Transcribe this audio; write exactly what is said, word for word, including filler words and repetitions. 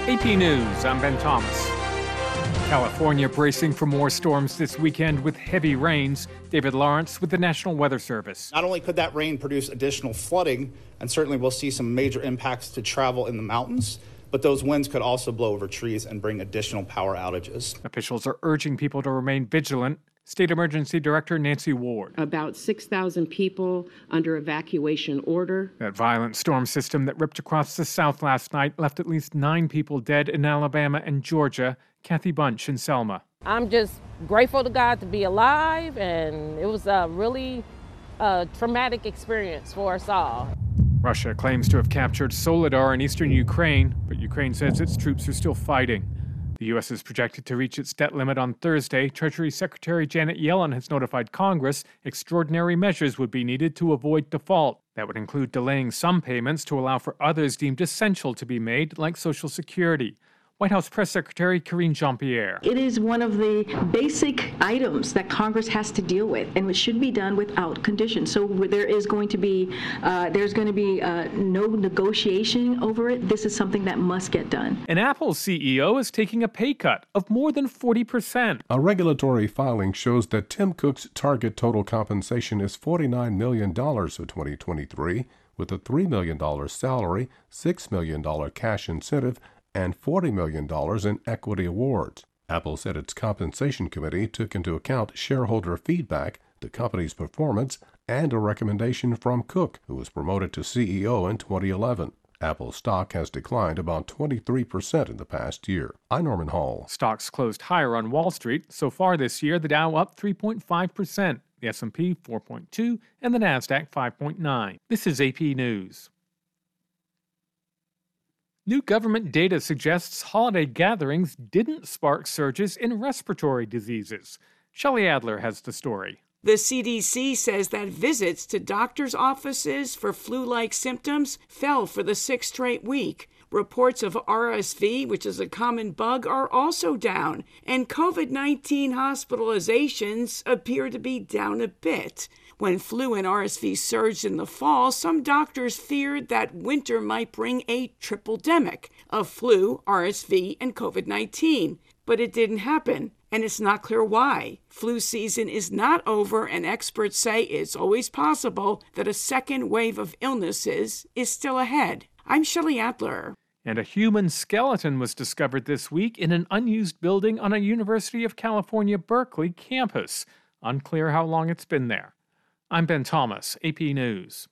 A P News, I'm Ben Thomas. California bracing for more storms this weekend with heavy rains. David Lawrence with the National Weather Service. Not only could that rain produce additional flooding, and certainly we'll see some major impacts to travel in the mountains, but those winds could also blow over trees and bring additional power outages. Officials are urging people to remain vigilant. State Emergency Director Nancy Ward. About six thousand people under evacuation order. That violent storm system that ripped across the South last night left at least nine people dead in Alabama and Georgia. Kathy Bunch in Selma. I'm just grateful to God to be alive, and it was a really uh, traumatic experience for us all. Russia claims to have captured Soledar in eastern Ukraine, but Ukraine says its troops are still fighting. The U S is projected to reach its debt limit on Thursday. Treasury Secretary Janet Yellen has notified Congress extraordinary measures would be needed to avoid default. That would include delaying some payments to allow for others deemed essential to be made, like Social Security. White House Press Secretary Karine Jean-Pierre. It is one of the basic items that Congress has to deal with, and it should be done without condition. So there is going to be, uh, there's going to be uh, no negotiation over it. This is something that must get done. An Apple C E O is taking a pay cut of more than forty percent. A regulatory filing shows that Tim Cook's target total compensation is forty-nine million dollars for twenty twenty-three, with a three million dollars salary, six million dollars cash incentive, and forty million dollars in equity awards. Apple said its compensation committee took into account shareholder feedback, the company's performance, and a recommendation from Cook, who was promoted to C E O in twenty eleven. Apple stock has declined about twenty-three percent in the past year. I'm Norman Hall. Stocks closed higher on Wall Street. So far this year, the Dow up three point five percent, the S and P four point two, and the Nasdaq five point nine. This is A P News. New government data suggests holiday gatherings didn't spark surges in respiratory diseases. Shelley Adler has the story. The C D C says that visits to doctors' offices for flu-like symptoms fell for the sixth straight week. Reports of R S V, which is a common bug, are also down, and COVID nineteen hospitalizations appear to be down a bit. When flu and R S V surged in the fall, some doctors feared that winter might bring a triple-demic of flu, R S V, and COVID nineteen. But it didn't happen, and it's not clear why. Flu season is not over, and experts say it's always possible that a second wave of illnesses is still ahead. I'm Shelley Adler. And a human skeleton was discovered this week in an unused building on a University of California, Berkeley campus. Unclear how long it's been there. I'm Ben Thomas, A P News.